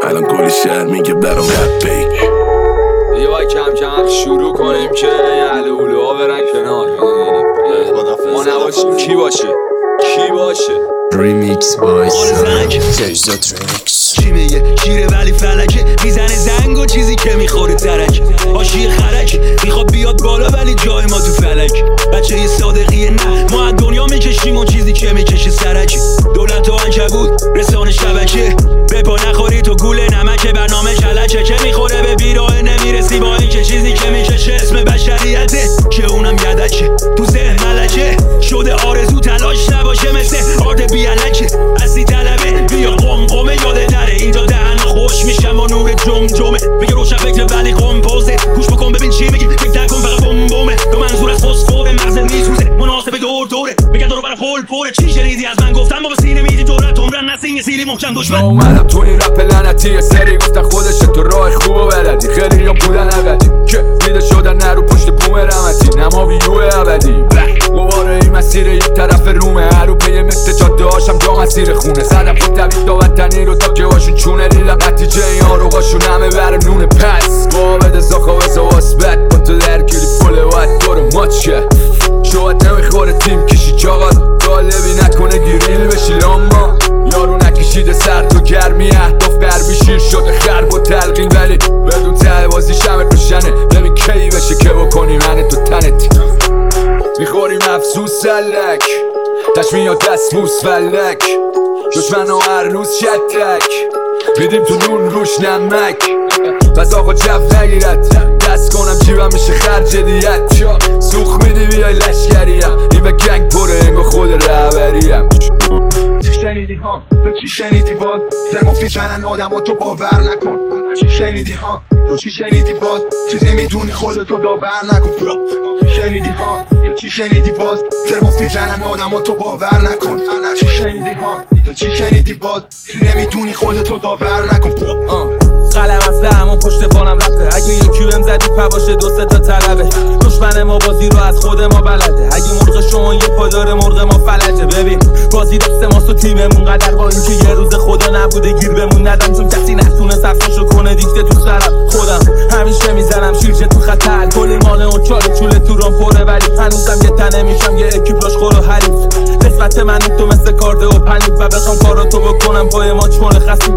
الان کلی شهر میگه برام رپ بیک. بیا کم کم شروع کنیم که علولوها برن کنار. ما نباشیم کی باشه؟ کی باشه؟ ریمیکس بای تجزا ترکس. چی میگه؟ شیره ولی فلکه، میزنه زنگ و چیزی که میخوره ترک. آشی خرک میخواد بیاد بالا ولی جای ما تو فلک. بچه یه صادقیه نه، ما از دنیا میکشیم و چیزی که میکشه سرک. دولت و عنکبوت رسانه شبکه، به پا نخوری تو گوله نمکه. برنامه کلکه که میخوره به بیراه نمیرسی با این که چیزی که میکشه اسم بشریته که اونم یدکه. تو ذهن ملکه شده آرزو تلاش نباشه مثل آرد بیالکه. اصلی طلبه بیا قمقمه یاده نره اینجا دهن خوش میشم با نور جمجمه. میگه روشن فکر ولی قمپوزه، گوش بکن ببین چی میگی فکر نکن فقط بمبمه. دو منظور از فسفور مغزه میسوزه مناسب دور دوره. میگه دورو برای پول پوره. چی شنیدی از من گفتم ما به سینه میدی دولت عمرن نسین یه سیلی محکم دشمن. اومدم تو این رپ لعنتی سری گفتن خودشه تو راه خوب و بلدی. خیلی یا بودن ابدی که میده شدن نرو پشت بوم رحمتی نما ویو ابدی. دوباره این مسیر یک طرف رومه، هرو پیه مثل جاده هاشم جا مسیر خونه. زدم خود طبیب تا وطنی رو تا که هاشون چونه. دیدم نتیجه این آروغاشون همه بر نونه. پس بابد زاخا و زواسبت کن تو در کلی پله وقت برو ماچ که شوات نمیخوره تیم کشی چاقات طالبی نکنه گریل بشی لاما. یارو نکشیده سر تو گرمی اهداف قربی شیر شده خرب و تلقین ولی بدون ته بازی شمه روشنه. ببین کی بشه که بکنی من تو تنت میخوریم افسوس سلک تشمیات دستموس فلک. دشمن و هر روز شتک میدیم تو نون روش نمک. پس آقا جف نگیرد دست کنم جیبم میشه خرج دیت. سوخ میدی بیای لشکریم این به گنگ پره انگا خود رهبریم. چی شنیدی ها؟ تو چی شنیدی باز؟ ترموفیز منن آدم و تو باور نکن. چی شنیدی ها؟ تو چی شنیدی باز؟ چیزی میدونی خودتو داور نکن. چی شنیدی ها؟ تو چی شنیدی باز؟ ترموفیز منن آدم و تو باور نکن. چی شنیدی ها؟ تو چی شنیدی باز؟ چیزی نمیدونی خودتو داور نکن. قلم از همون پشت بانم رفته. اگه یکی بهم زدی پاشه دو سه تا طلبه. دشمن ما بازی رو از خود ما بلده. اگه مرغ شما یه پا داره مرغ ما فلجه. ببین بازی دست ماست و تیممون قدر با این که یه روز خدا نبوده گیر بمون ندم. چون کسی نتونه صفاشو کنه دیکته تو سرم. خودم همیشه میزنم شیرچه تو خطر. کلی مانه و چاله چوله تو رام پره ولی هنوزم یه تنه میشم یه اکیپاژ خور و حریف. قسمت من تو مثل کارده و پنیک و بخوام کاراتو بکنم پای ما چونه خستی.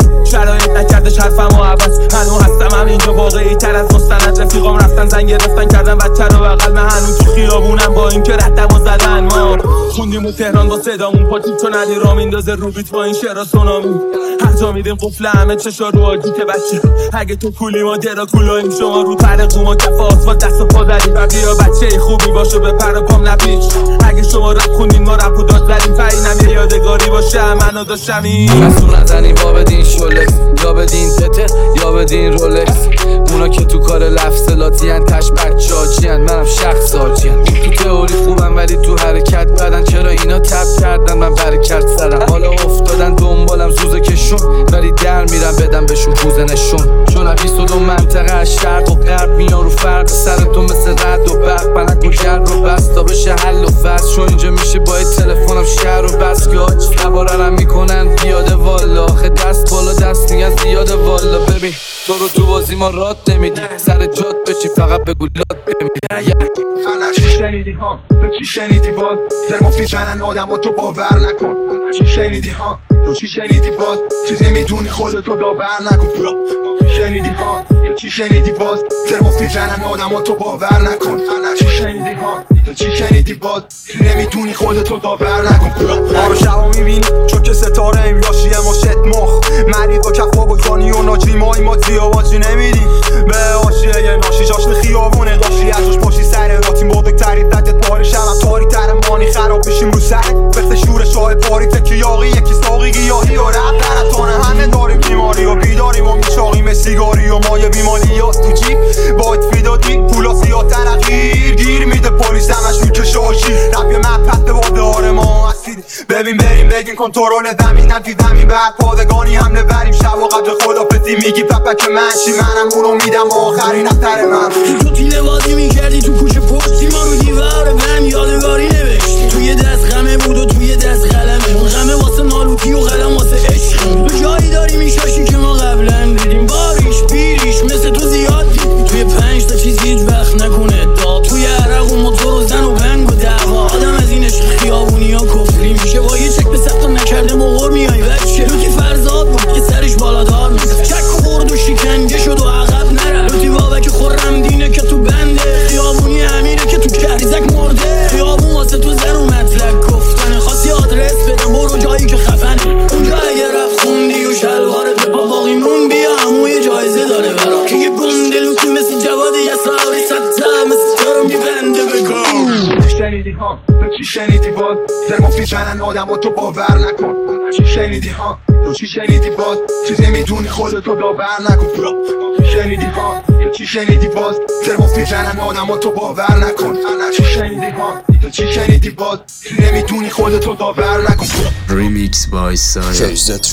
شرایط نکردش حرفم و عوض هنو هستم هم اینجا واقعی تر از مستند. رفیقام رفتن زنگ گرفتن کردن بچه رو بغل. من هنو تو خیابونم با این که رتم و زدن. ما خوندیم و تهران با صدامون پاتیم چون علی را میندازه رو بیت با این شعرها سونامی. هر جا میدیم قفل همه چشا رو آجی که بچه اگه تو کولی ما درا کولاییم شما رو پر قوما کف آسفالت دست و پا زدیم. و بیا بچه خوبی باشه به پر و پام نپیچ. اگه شما رپ خوندین ما رپ و داد زدیم. فرینم یه یادگاری باشه منو داشتم این مسئول نزنیم با بدین شولکس یا بدین تته یا بدین رولکس. اونا که تو کار لفظلاتی هن تش بچه آجی هن منم شخص آجی هن. تو تئوری خوبم ولی تو حرکت بدن. چرا اینا تب کردن من برکت زدم. حالا افتادن دنبالم زوزه کشون ولی در میرم بدم بهشون پوزه نشون. چون 22 منطقه از شرق و غرب میان رو فرق سر تو مثل رد و برق. پنک و گرد رو بست تا بشه حل و فصل. چون اینجا میشه با تلفنم شهر و بس که آج سواررم میکنن پیاده والا. آخه دست بالا دست میگن زیاده والا. ببین تو رو تو بازی ما راد نمیدی سر جات بشی فقط بگو لاد بمیدی. چی شنیدی ها؟ تو چی شنیدی باز؟ ترموفیز منن آدم و تو باور نکن. چی شنیدی ها؟ تو چی شنیدی باز؟ چیزی میدونی خودتو داور نکن. چی شنیدی ها؟ تو چی شنیدی باز؟ ترموفیز منن آدم و تو باور نکن. چی شنیدی ها؟ تو چی شنیدی باز؟ چیزی نمیدونی خودتو داور نکن. ما رو شبا میبینی چون که ستاره ایم یاشیه ما شت مخ. مریض با کفا و گانی و ناجری مای ما زیاباجی نمیدی به آشیه یه ناشی جاشن خیابونه داشتی ازش پاشی سر راتیم بزرگتری دجت پاری شبم تاری تر مانی خراب بشیم رو سرک. مثل شور شاه پاری تکی یاقی یکی ساقی گیاهی و رب درتانه همه داریم بیماری و بیداریم و میچاقیم سیگاری و مایه بیمالیات تو جیب باید فیدادی پولا سیاه ترقیر گیر میده پلیس همش میکشه آشی. رب یه مپت به بادار ما هستید. ببین بریم بگیم کنترل زمینم توی زمین بعد پادگانی حمله بریم شب و قبل خدافزی میگی پپک منشی منم اونو میدم آخرین افتر من. تو تیله بازی میکردی تو کوچه پشتی ما رو دیوار غم یادگاری نوشتی. توی دست غمه بود و توی دست قلمه. اون غمه واسه نالوتی و قلم واسه عشق. تو جایی داری میشاشی که ما قبل شنیدی باز ترموف میزنن آدم و تو باور نکن چی شنیدی ها تو چی شنیدی باز چیزی میدونی خودتو داور نکن چی شنیدی ها تو چی شنیدی باز ترموف میزنن آدم و تو باور نکن چی شنیدی ها تو چی شنیدی باز چیزی نمیدونی خودتو داور نکن Remix by Saya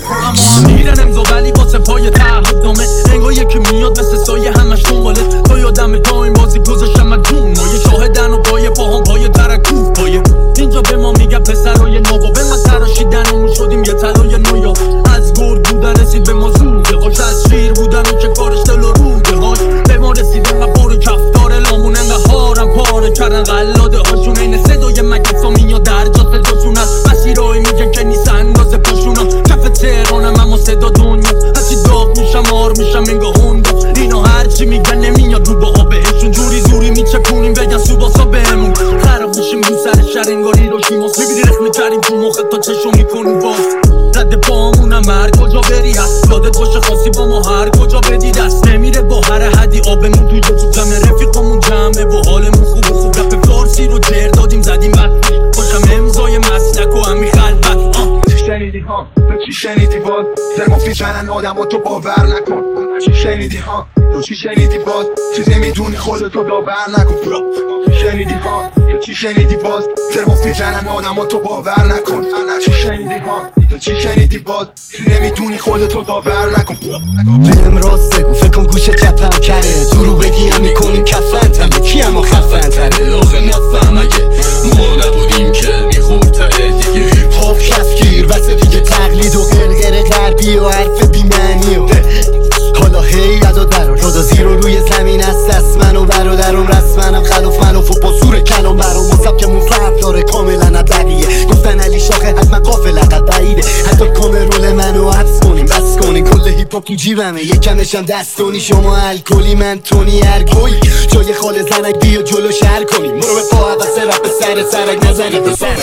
اما میرن امضا ولی واسه پای تعهدنامه انگار یکی میاد مثل سایه همش دنباله تا یادم تا این بازی گذاشتم از جون ما یه شاهدن و پای پاهم پای ترکوف پایه اینجا به ما میگن پسرای نوابه ما تراشیدنمون شدیم یه طلای نویا از گرگ بودن رسید به ما زوده هاش از شیر بودن و که کارش دل و روده هاش به ما رسید انقدر بار کفتار لامون انقدر هارم پاره کردن قلاده هاشون این صدای مگس ها میاد در جا صداشون از مسیرهایی میگن که نیست اندازه پاشونا کف تهرانم اما صدا دنیا هرچی داغ میشم آر میشم انگاه هوندا اینا هرچی میگن نمیاد رو با بهشون جوری زوری میچکونیم بگن سوباسا بهمون خراب میشیم رو سر شهر انگار هیروشیماست میبینی رخ میکردیم تو مخت تا چشم میکنیم باز رد پامونم هر کجا بری هست یادت باشه خاصی با ما هر کجا بدی دست نمیره با هر حدی آبمون توی تو جمع رفیقامون جمعه و حالمون خوب رپ فارسی رو جر دادیم زدیم بطری باشم امضای مسلک و همی خلبت چی شنیدی ها تو چی شنیدی باز ترموف میزنن آدم و تو باور نکن چی شنیدی ها تو چی شنیدی باز چیزی میدونی خودتو داور نکن چی شنیدی ها تو چی شنیدی باز ترموف میزنن آدم و تو باور نکن چی شنیدی ها تو چی شنیدی باز چیزی نمیدونی خودتو داور نکن بهم راست بگو فکر کن گوشه چپم کره درو بگی هم میکنیم کفن تمه کی اما خفن تره آخه نفهم اگه ما نبودیم که میخورد تره دیگه هیپ هاپ کفگیر واسه دیگه تقلید و غرغر غربی و حرف بیمعنی و حالا هی ادا درا جدا زیرو روی زمین است دست من و برادرم رسمنم خلاف من و با سور کلام برام مصاب که فرق داره کاملا نبقیه گفتن علی شاخه حتما قافل عقب بعیده حتی کامرول منو حبس کنیم بس کنیم کل هیپ هاپ تو جیبمه یکمشم دستونی شما الکلی من تونی ارگوی جای خال زنک بیا جلو شهر کنیم برو به پا عوض رپ به سرک نزنی به سر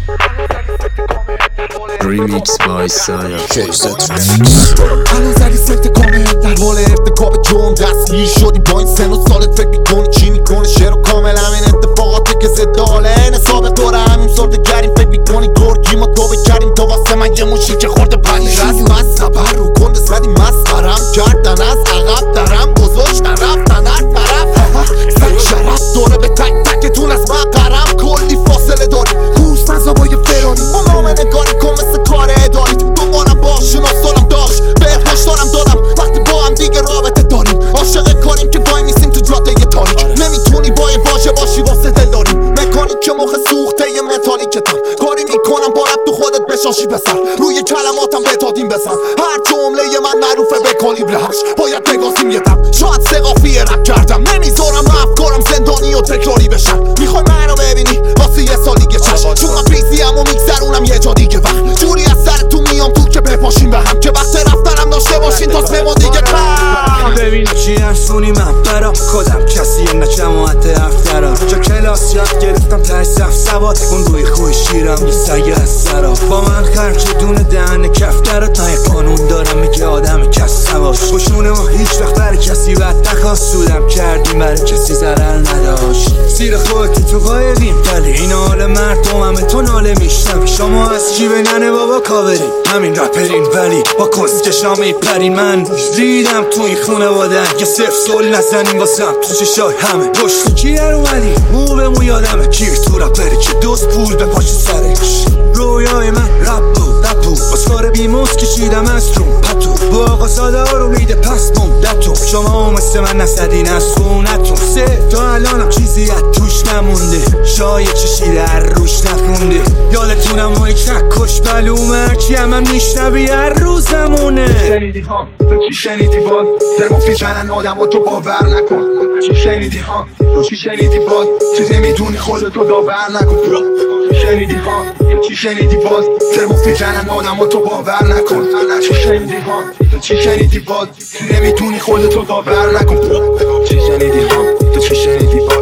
Remix by Saya الان زدی سفت کامل در حال ارتکاب جرم دستگیر شدی با این سن و سالت فکر میکنی چی میکنی شعر و کامل همین اتفاقاتی که زداله این سابق دوره همین سرده گریم فکر میکنی گرگی ما توبه کردیم تو واسه من یه موشی که خورده پنی رسم از سبر رو کنده زدی مسخرم کردن از عقب درم گذاشتن رفتن هر طرف سن شرف دوره به تک تکتون از مقرم کلی فاصله داری روز نزا با یه فراری با نامه نگاری کن مثل کار اداری دنبالم باش شناسانم داشت به هشتارم دادم وقتی با هم دیگه رابطه داریم عاشق کاریم که وای میسیم تو جاده تاریک نمیتونی با یه واژه باشی واسه دل داریم مکانیک که مخ سوخته یه متالیکتم کاری میکنم با رب تو خودت بشاشی بسر روی کلماتم بتادیم بسن هر جمله من معروفه به کالیبر 8 باید بگاسیم یه دم شاید سقافی رب کردم نمیذارم افکارم زندانی و تکراری بشن میخوای منو ببینی واسه یه سال دیگه چشم چون من پیزیم و میگذرونم یه جا دیگه وقت جوری از سر تو میام تو که بپاشیم به هم که وقت رفتنم داشته باشین تا 3 ماه دیگه ببین چی ارسونی من برا خودم کسی نه جماعت افترا جا کلاس یاد گرفتم ته صف سواد اون روی خوی شیرم یه سگه از سرا با من خرچ دونه دهن کفتر تا یه قانون دارم میگه آدم کس سواش خوشونه ما هیچ وقت برای کسی بد نخواست سودم کردیم برای کسی ضرر نداشت زیر خودتی تو قایدیم ولی این حال مردم همه تو ناله میشنم شما از چی به ننه بابا کاورین همین رپرین ولی با کسکشا میپرین من ریدم تو این خونه وادن که صرف سول نزنیم واسم تو چشای همه پشت کی در اومدی مو به مو یادمه کیر تو رپری که دوست پول به پاش سرش رویای من رپ بود باز کار بیموز کشیدم از تون پتو با آقا ساده ها رو میده پس موندتون شما مثل من نسدین از خونتون سه تا الانم چیزی از توش نمونده شاید چشیده هر روش نخونده یادتونم ما یک نکش بلوم هرچی هم میشنوی هر روزمونه شنیدی ها تو چی شنیدی باز ترموف میزنن آدم و تو باور نکن چی شنیدی ها تو چی شنیدی باز چیزی میدونی خودتو داور نکن چی شنیدی ها تو چی شنیدی باز ترموف میزنن آدم و تو باور نکن چی شنیدی ها تو چی شنیدی باز چیزی نمیدونی خودتو داور نکن چی شنیدی ها تو چی شنیدی باز